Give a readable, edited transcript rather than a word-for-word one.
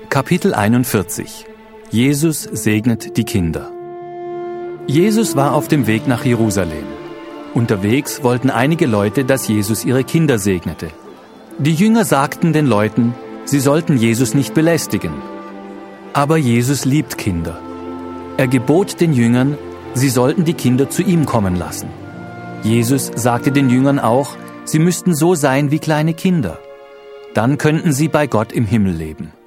Kapitel 41. Jesus segnet die Kinder. Jesus war auf dem Weg nach Jerusalem. Unterwegs wollten einige Leute, dass Jesus ihre Kinder segnete. Die Jünger sagten den Leuten, sie sollten Jesus nicht belästigen. Aber Jesus liebt Kinder. Er gebot den Jüngern, sie sollten die Kinder zu ihm kommen lassen. Jesus sagte den Jüngern auch, sie müssten so sein wie kleine Kinder. Dann könnten sie bei Gott im Himmel leben.